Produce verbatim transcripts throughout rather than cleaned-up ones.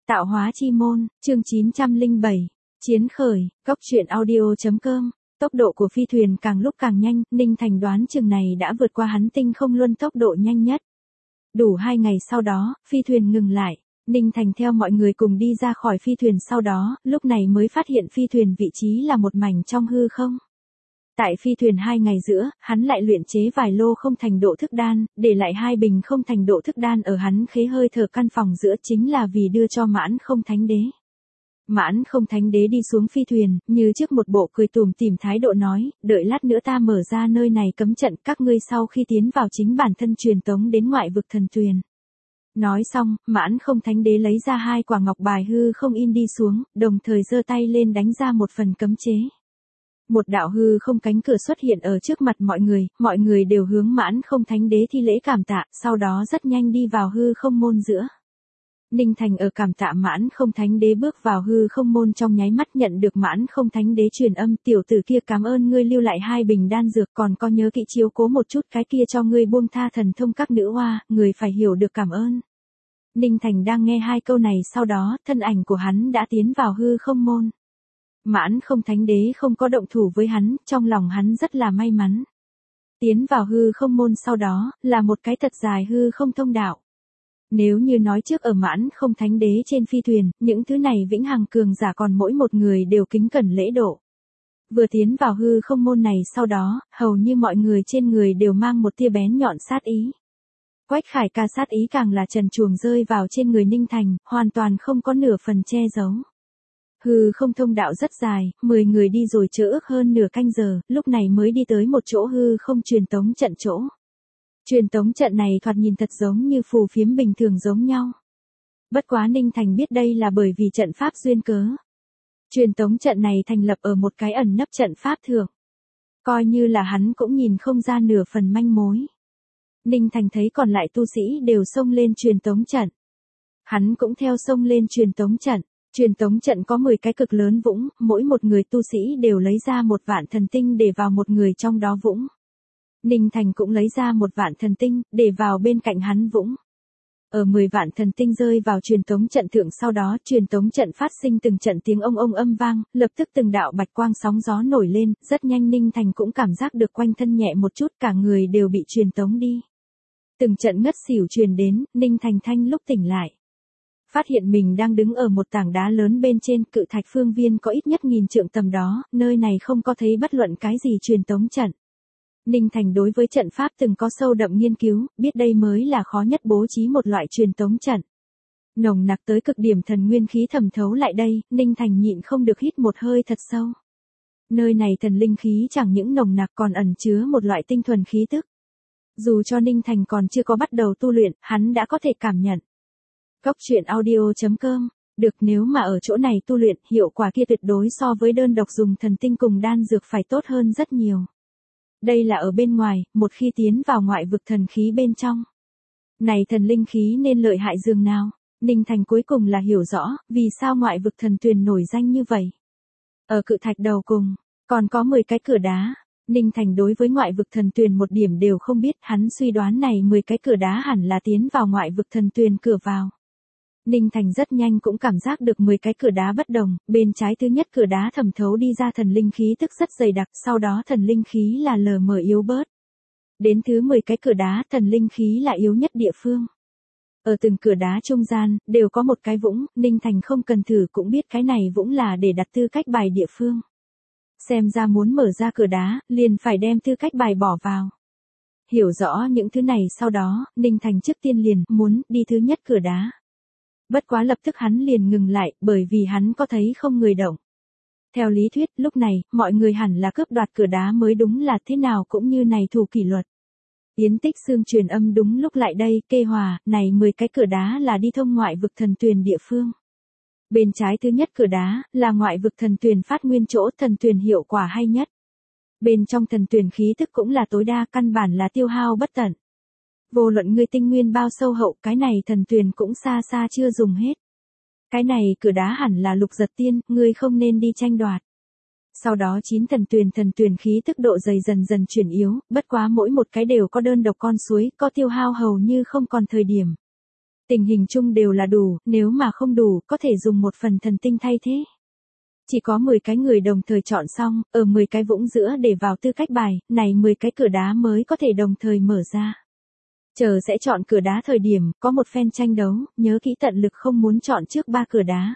Tạo hóa chi môn, chương chín trăm lẻ bảy, chiến khởi, cốc truyện audio.com. Tốc độ của phi thuyền càng lúc càng nhanh, Ninh Thành đoán chừng này đã vượt qua hắn tinh không luân tốc độ nhanh nhất. Đủ hai ngày sau đó, phi thuyền ngừng lại. Ninh Thành theo mọi người cùng đi ra khỏi phi thuyền, sau đó, lúc này mới phát hiện phi thuyền vị trí là một mảnh trong hư không. Tại phi thuyền hai ngày giữa, hắn lại luyện chế vài lô không thành độ thức đan, để lại hai bình không thành độ thức đan ở hắn khế hơi thở căn phòng giữa, chính là vì đưa cho Mãn Không Thánh Đế. Mãn Không Thánh Đế đi xuống phi thuyền, như trước một bộ cười tủm tỉm thái độ nói, đợi lát nữa ta mở ra nơi này cấm trận, các ngươi sau khi tiến vào chính bản thân truyền tống đến ngoại vực thần tuyền. Nói xong, Mãn Không Thánh Đế lấy ra hai quả ngọc bài hư không in đi xuống, đồng thời giơ tay lên đánh ra một phần cấm chế. Một đạo hư không cánh cửa xuất hiện ở trước mặt mọi người, mọi người đều hướng Mãn Không Thánh Đế thi lễ cảm tạ, sau đó rất nhanh đi vào hư không môn giữa. Ninh Thành ở cảm tạ Mãn Không Thánh Đế bước vào hư không môn trong nháy mắt nhận được Mãn Không Thánh Đế truyền âm, tiểu tử kia cảm ơn ngươi lưu lại hai bình đan dược, còn có nhớ kỹ chiếu cố một chút cái kia cho ngươi buông tha thần thông các nữ hoa, người phải hiểu được cảm ơn. Ninh Thành đang nghe hai câu này, sau đó, thân ảnh của hắn đã tiến vào hư không môn. Mãn Không Thánh Đế không có động thủ với hắn, trong lòng hắn rất là may mắn. Tiến vào hư không môn sau đó, là một cái thật dài hư không thông đạo. Nếu như nói trước ở Mãn Không Thánh Đế trên phi thuyền, những thứ này vĩnh hằng cường giả còn mỗi một người đều kính cẩn lễ độ. Vừa tiến vào hư không môn này sau đó, hầu như mọi người trên người đều mang một tia bén nhọn sát ý. Quách Khải ca sát ý càng là trần truồng rơi vào trên người Ninh Thành, hoàn toàn không có nửa phần che giấu. Hư không thông đạo rất dài, mười người đi rồi chớ ước hơn nửa canh giờ, lúc này mới đi tới một chỗ hư không truyền tống trận chỗ. Truyền tống trận này thoạt nhìn thật giống như phù phiếm bình thường giống nhau. Bất quá Ninh Thành biết đây là bởi vì trận pháp duyên cớ. Truyền tống trận này thành lập ở một cái ẩn nấp trận pháp thượng. Coi như là hắn cũng nhìn không ra nửa phần manh mối. Ninh Thành thấy còn lại tu sĩ đều xông lên truyền tống trận. Hắn cũng theo xông lên truyền tống trận. Truyền tống trận có mười cái cực lớn vũng, mỗi một người tu sĩ đều lấy ra một vạn thần tinh để vào một người trong đó vũng. Ninh Thành cũng lấy ra một vạn thần tinh, để vào bên cạnh hắn vũng. Ở mười vạn thần tinh rơi vào truyền tống trận thượng, sau đó truyền tống trận phát sinh từng trận tiếng ông ông âm vang, lập tức từng đạo bạch quang sóng gió nổi lên, rất nhanh Ninh Thành cũng cảm giác được quanh thân nhẹ một chút, cả người đều bị truyền tống đi. Từng trận ngất xỉu truyền đến, Ninh Thành thanh lúc tỉnh lại. Phát hiện mình đang đứng ở một tảng đá lớn bên trên, cự thạch phương viên có ít nhất nghìn trượng tầm đó, nơi này không có thấy bất luận cái gì truyền tống trận. Ninh Thành đối với trận pháp từng có sâu đậm nghiên cứu, biết đây mới là khó nhất bố trí một loại truyền tống trận. Nồng nặc tới cực điểm thần nguyên khí thẩm thấu lại đây, Ninh Thành nhịn không được hít một hơi thật sâu. Nơi này thần linh khí chẳng những nồng nặc còn ẩn chứa một loại tinh thuần khí tức. Dù cho Ninh Thành còn chưa có bắt đầu tu luyện, hắn đã có thể cảm nhận. Cốc truyện audio.com, được, nếu mà ở chỗ này tu luyện, hiệu quả kia tuyệt đối so với đơn độc dùng thần tinh cùng đan dược phải tốt hơn rất nhiều. Đây là ở bên ngoài, một khi tiến vào ngoại vực thần khí bên trong. Này thần linh khí nên lợi hại dường nào, Ninh Thành cuối cùng là hiểu rõ, vì sao ngoại vực thần tuyền nổi danh như vậy. Ở cự thạch đầu cùng, còn có mười cái cửa đá. Ninh Thành đối với ngoại vực thần tuyền một điểm đều không biết, hắn suy đoán này mười cái cửa đá hẳn là tiến vào ngoại vực thần tuyền cửa vào. Ninh Thành rất nhanh cũng cảm giác được mười cái cửa đá bất đồng, bên trái thứ nhất cửa đá thẩm thấu đi ra thần linh khí tức rất dày đặc, sau đó thần linh khí là lờ mờ yếu bớt. Đến thứ mười cái cửa đá, thần linh khí là yếu nhất địa phương. Ở từng cửa đá trung gian, đều có một cái vũng, Ninh Thành không cần thử cũng biết cái này vũng là để đặt tư cách bài địa phương. Xem ra muốn mở ra cửa đá, liền phải đem tư cách bài bỏ vào. Hiểu rõ những thứ này sau đó, Ninh Thành trước tiên liền muốn đi thứ nhất cửa đá. Bất quá lập tức hắn liền ngừng lại, bởi vì hắn có thấy không người động. Theo lý thuyết, lúc này, mọi người hẳn là cướp đoạt cửa đá mới đúng, là thế nào cũng như này thủ kỷ luật. Yến Tích Xương truyền âm đúng lúc lại đây, kê hòa, này mười cái cửa đá là đi thông ngoại vực thần tuyền địa phương. Bên trái thứ nhất cửa đá, là ngoại vực thần tuyền phát nguyên chỗ, thần tuyền hiệu quả hay nhất. Bên trong thần tuyền khí tức cũng là tối đa, căn bản là tiêu hao bất tận. Vô luận ngươi tinh nguyên bao sâu hậu, cái này thần tuyền cũng xa xa chưa dùng hết. Cái này cửa đá hẳn là lục giật tiên, ngươi không nên đi tranh đoạt. Sau đó chín thần tuyền thần tuyền khí tức độ dày dần dần chuyển yếu, bất quá mỗi một cái đều có đơn độc con suối, có tiêu hao hầu như không còn thời điểm. Tình hình chung đều là đủ, nếu mà không đủ, có thể dùng một phần thần tinh thay thế. Chỉ có mười cái người đồng thời chọn xong, ở mười cái vũng giữa để vào tư cách bài, này mười cái cửa đá mới có thể đồng thời mở ra. Chờ sẽ chọn cửa đá thời điểm, có một phen tranh đấu, nhớ kỹ tận lực không muốn chọn trước ba cửa đá.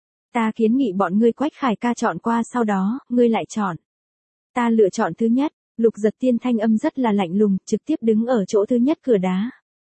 Ta kiến nghị bọn ngươi Quách Khải ca chọn qua sau đó, ngươi lại chọn. Ta lựa chọn thứ nhất, Lục Giật Tiên thanh âm rất là lạnh lùng, trực tiếp đứng ở chỗ thứ nhất cửa đá.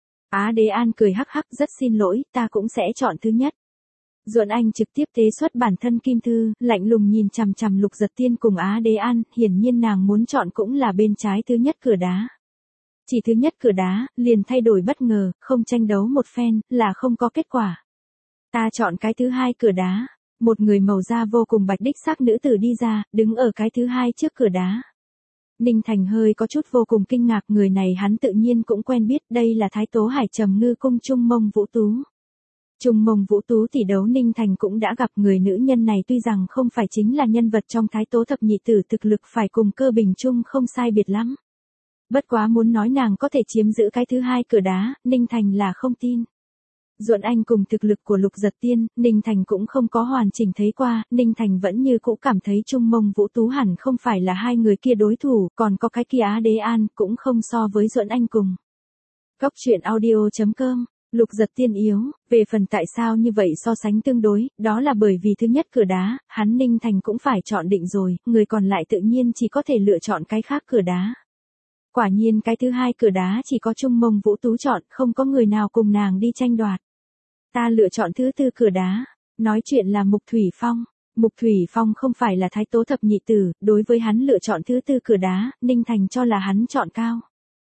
Á Đế An cười hắc hắc, rất xin lỗi, ta cũng sẽ chọn thứ nhất. Duẫn Anh trực tiếp tế xuất bản thân kim thư, lạnh lùng nhìn chằm chằm Lục Giật Tiên cùng Á Đế An, hiển nhiên nàng muốn chọn cũng là bên trái thứ nhất cửa đá. Chỉ thứ nhất cửa đá, liền thay đổi bất ngờ, không tranh đấu một phen, là không có kết quả. Ta chọn cái thứ hai cửa đá. Một người màu da vô cùng bạch đích xác nữ tử đi ra, đứng ở cái thứ hai trước cửa đá. Ninh Thành hơi có chút vô cùng kinh ngạc, người này hắn tự nhiên cũng quen biết, đây là Thái Tố Hải Trầm Ngư Cung Trung Mông Vũ Tú. Trung Mông Vũ Tú tỷ đấu Ninh Thành cũng đã gặp, người nữ nhân này tuy rằng không phải chính là nhân vật trong Thái Tố thập nhị tử, thực lực phải cùng Cơ Bình Trung không sai biệt lắm. Bất quá muốn nói nàng có thể chiếm giữ cái thứ hai cửa đá, Ninh Thành là không tin. Duẫn Anh cùng thực lực của Lục Giật Tiên, Ninh Thành cũng không có hoàn chỉnh thấy qua, Ninh Thành vẫn như cũ cảm thấy Trung Mông Vũ Tú hẳn không phải là hai người kia đối thủ, còn có cái kia Á Đế An, cũng không so với Duẫn Anh cùng. Góc truyện audio chấm com, Lục Giật Tiên yếu, về phần tại sao như vậy so sánh tương đối, đó là bởi vì thứ nhất cửa đá, hắn Ninh Thành cũng phải chọn định rồi, người còn lại tự nhiên chỉ có thể lựa chọn cái khác cửa đá. Quả nhiên cái thứ hai cửa đá chỉ có Trung Mông Vũ Tú chọn, không có người nào cùng nàng đi tranh đoạt. Ta lựa chọn thứ tư cửa đá. Nói chuyện là Mục Thủy Phong. Mục Thủy Phong không phải là Thái Tố thập nhị tử, đối với hắn lựa chọn thứ tư cửa đá, Ninh Thành cho là hắn chọn cao.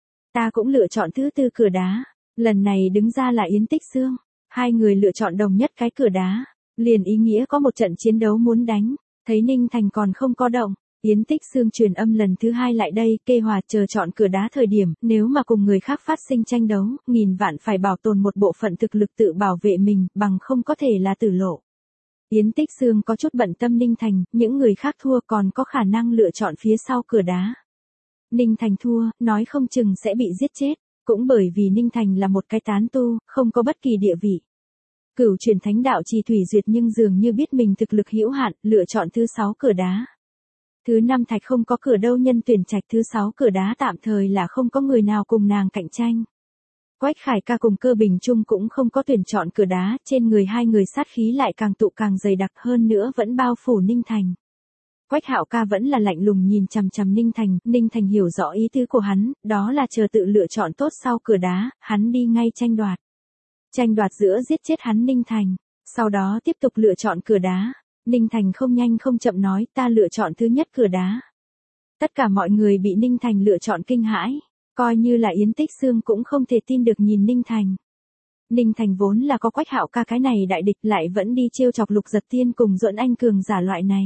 Ta cũng lựa chọn thứ tư cửa đá. Lần này đứng ra là Yến Tích Xương. Hai người lựa chọn đồng nhất cái cửa đá. Liền ý nghĩa có một trận chiến đấu muốn đánh. Thấy Ninh Thành còn không có động. Yến Tích Xương truyền âm lần thứ hai lại đây, kê hòa chờ chọn cửa đá thời điểm, nếu mà cùng người khác phát sinh tranh đấu, nghìn vạn phải bảo tồn một bộ phận thực lực tự bảo vệ mình, bằng không có thể là tử lộ. Yến Tích Xương có chút bận tâm Ninh Thành, những người khác thua còn có khả năng lựa chọn phía sau cửa đá. Ninh Thành thua, nói không chừng sẽ bị giết chết, cũng bởi vì Ninh Thành là một cái tán tu, không có bất kỳ địa vị. Cửu truyền thánh đạo Trì Thủy Duyệt nhưng dường như biết mình thực lực hữu hạn, lựa chọn thứ sáu cửa đá. Thứ năm thạch không có cửa đâu, nhân tuyển trạch thứ sáu cửa đá tạm thời là không có người nào cùng nàng cạnh tranh. Quách Khải ca cùng Cơ Bình Trung cũng không có tuyển chọn cửa đá, trên người hai người sát khí lại càng tụ càng dày đặc hơn nữa vẫn bao phủ Ninh Thành. Quách Hạo ca vẫn là lạnh lùng nhìn chằm chằm Ninh Thành, Ninh Thành hiểu rõ ý tứ của hắn, đó là chờ tự lựa chọn tốt sau cửa đá, hắn đi ngay tranh đoạt. Tranh đoạt giữa giết chết hắn Ninh Thành, sau đó tiếp tục lựa chọn cửa đá. Ninh Thành không nhanh không chậm nói, ta lựa chọn thứ nhất cửa đá. Tất cả mọi người bị Ninh Thành lựa chọn kinh hãi, coi như là Yến Tích Xương cũng không thể tin được nhìn Ninh Thành. Ninh Thành vốn là có Quách Hạo ca cái này đại địch, lại vẫn đi trêu chọc Lục Giật Tiên cùng Duẫn Anh cường giả loại này.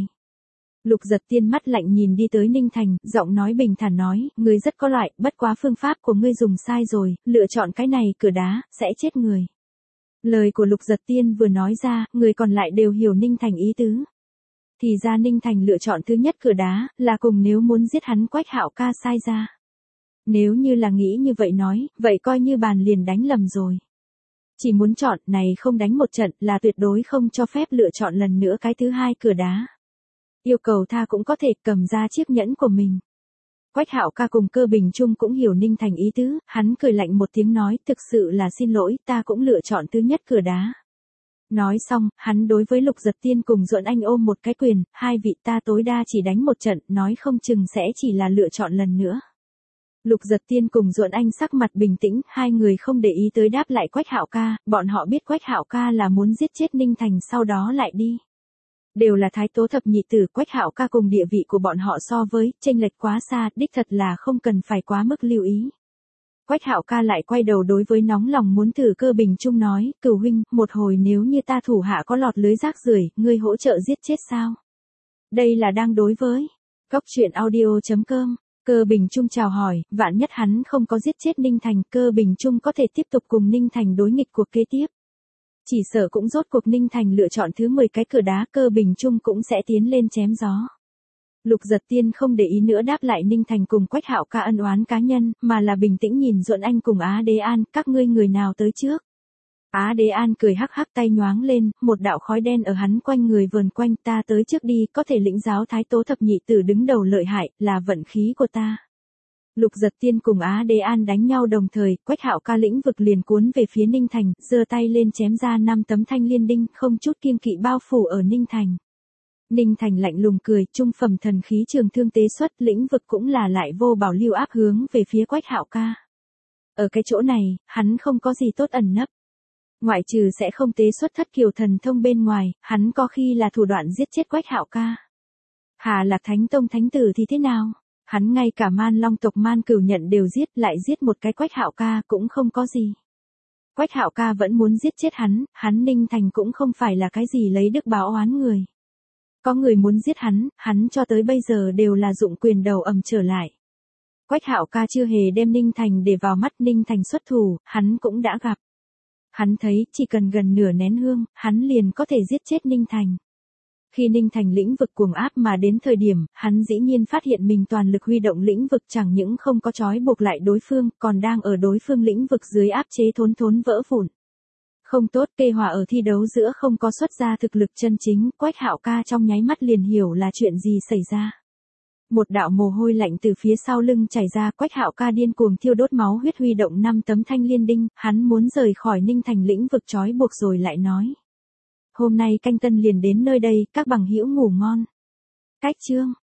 Lục Giật Tiên mắt lạnh nhìn đi tới Ninh Thành, giọng nói bình thản nói, ngươi rất có loại, bất quá phương pháp của ngươi dùng sai rồi, lựa chọn cái này cửa đá, sẽ chết người. Lời của Lục Giật Tiên vừa nói ra, người còn lại đều hiểu Ninh Thành ý tứ. Thì ra Ninh Thành lựa chọn thứ nhất cửa đá, là cùng nếu muốn giết hắn Quách Hạo ca sai ra. Nếu như là nghĩ như vậy nói, vậy coi như bàn liền đánh lầm rồi. Chỉ muốn chọn, này không đánh một trận, là tuyệt đối không cho phép lựa chọn lần nữa cái thứ hai cửa đá. Yêu cầu tha cũng có thể cầm ra chiếc nhẫn của mình. Quách Hạo ca cùng Cơ Bình Trung cũng hiểu Ninh Thành ý tứ, hắn cười lạnh một tiếng nói, thực sự là xin lỗi, ta cũng lựa chọn thứ nhất cửa đá. Nói xong, hắn đối với Lục Giật Tiên cùng Duẫn Anh ôm một cái quyền, hai vị ta tối đa chỉ đánh một trận, nói không chừng sẽ chỉ là lựa chọn lần nữa. Lục Giật Tiên cùng Duẫn Anh sắc mặt bình tĩnh, hai người không để ý tới đáp lại Quách Hạo ca, bọn họ biết Quách Hạo ca là muốn giết chết Ninh Thành sau đó lại đi. Đều là Thái Tố thập nhị tử, Quách Hạo ca cùng địa vị của bọn họ so với, chênh lệch quá xa, đích thật là không cần phải quá mức lưu ý. Quách Hạo ca lại quay đầu đối với nóng lòng muốn thử Cơ Bình Trung nói, cửu huynh, một hồi nếu như ta thủ hạ có lọt lưới rác rưởi, ngươi hỗ trợ giết chết sao? Đây là đang đối với. Góc truyện audio chấm com, Cơ Bình Trung chào hỏi, vạn nhất hắn không có giết chết Ninh Thành, Cơ Bình Trung có thể tiếp tục cùng Ninh Thành đối nghịch cuộc kế tiếp. Chỉ sợ cũng rốt cuộc Ninh Thành lựa chọn thứ mười cái cửa đá, Cơ Bình Trung cũng sẽ tiến lên chém gió. Lục Giật Tiên không để ý nữa đáp lại Ninh Thành cùng Quách Hạo ca ân oán cá nhân, mà là bình tĩnh nhìn Duẫn Anh cùng Á Đế An, các ngươi người nào tới trước. Á Đế An cười hắc hắc tay nhoáng lên, một đạo khói đen ở hắn quanh người vờn quanh, ta tới trước đi, có thể lĩnh giáo Thái Tố thập nhị tử đứng đầu lợi hại, là vận khí của ta. Lục Giật Tiên cùng Á Đế An đánh nhau đồng thời, Quách Hạo Ca lĩnh vực liền cuốn về phía Ninh Thành, giơ tay lên chém ra năm tấm thanh liên đinh, không chút kiêng kỵ bao phủ ở Ninh Thành. Ninh Thành lạnh lùng cười, trung phẩm thần khí trường thương tế xuất, lĩnh vực cũng là lại vô bảo lưu áp hướng về phía Quách Hạo Ca. Ở cái chỗ này, hắn không có gì tốt ẩn nấp. Ngoại trừ sẽ không tế xuất thất kiều thần thông bên ngoài, hắn có khi là thủ đoạn giết chết Quách Hạo Ca. Hà Lạc Thánh Tông thánh tử thì thế nào? Hắn ngay cả Man Long tộc Man Cửu Nhận đều giết, lại giết một cái Quách Hạo Ca cũng không có gì. Quách Hạo Ca vẫn muốn giết chết hắn, hắn Ninh Thành cũng không phải là cái gì lấy đức báo oán người. Có người muốn giết hắn, hắn cho tới bây giờ đều là dụng quyền đầu ầm trở lại. Quách Hạo Ca chưa hề đem Ninh Thành để vào mắt, Ninh Thành xuất thủ, hắn cũng đã gặp. Hắn thấy, chỉ cần gần nửa nén hương, hắn liền có thể giết chết Ninh Thành. Khi Ninh Thành lĩnh vực cuồng áp mà đến thời điểm, hắn dĩ nhiên phát hiện mình toàn lực huy động lĩnh vực chẳng những không có trói buộc lại đối phương, còn đang ở đối phương lĩnh vực dưới áp chế thốn thốn vỡ vụn. Không tốt, Kê Hòa ở thi đấu giữa không có xuất ra thực lực chân chính, Quách Hạo Ca trong nháy mắt liền hiểu là chuyện gì xảy ra. Một đạo mồ hôi lạnh từ phía sau lưng chảy ra, Quách Hạo Ca điên cuồng thiêu đốt máu huyết huy động năm tấm thanh liên đinh, hắn muốn rời khỏi Ninh Thành lĩnh vực trói buộc rồi lại nói. Hôm nay canh tân liền đến nơi đây, các bằng hữu ngủ ngon. Cách chương